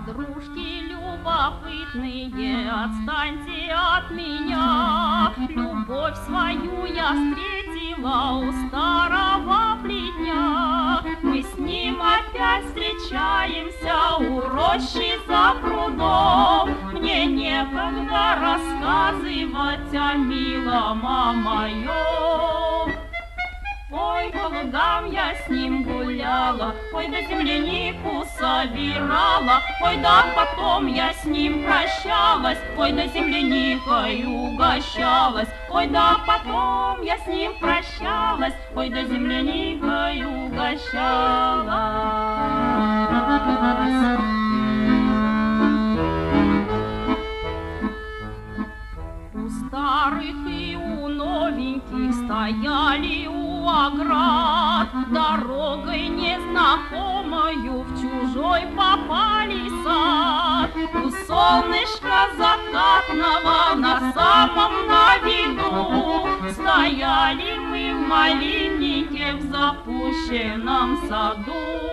Подружки любопытные, отстаньте от меня. Любовь свою я встретила у старого плетня. Мы с ним опять встречаемся у рощи за прудом. Мне некогда рассказывать о милом моем. Ой, по лугам я с ним гуляла, ой, да землянику собирала, ой, да потом я с ним прощалась, ой, да земляникой угощалась, ой, да потом я с ним прощалась, ой, да земляникой угощалась. У старых и у новеньких стояли у оград, дорогой незнакомою в чужой попали сад. У солнышка закатного на самом на виду стояли мы в малиннике в запущенном саду.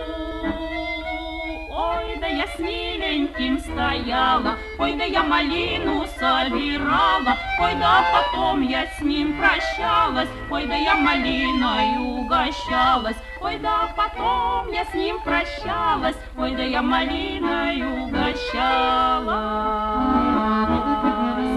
Ой, да я с миленьким стояла, ой, да я малину собирала, ой, да потом я с ним прощалась, ой, да я малиной угощалась, ой, да потом я с ним прощалась, ой, да я малиной угощалась.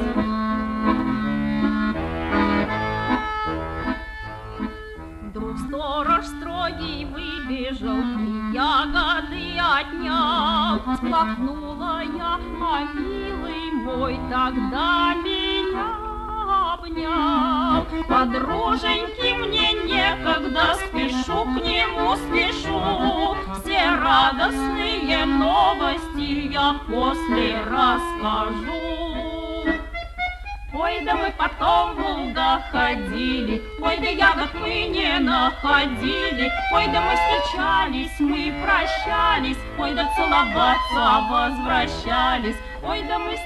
Вдруг сторож строгий выбежал и ягоды отнял. Сплакнула я, а милый мой тогда меня обнял. Подруженьки, мне некогда, спешу к нему, спешу. Все радостные новости я после расскажу. Ой, да мы потом в луга ходили, ой, да ягод мы не находили, ой, да мы встречались, мы прощались, ой, да целоваться возвращались, ой, да мы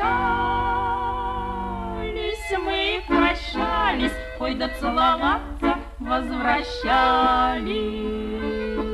встречались, мы прощались, ой, да целоваться возвращались.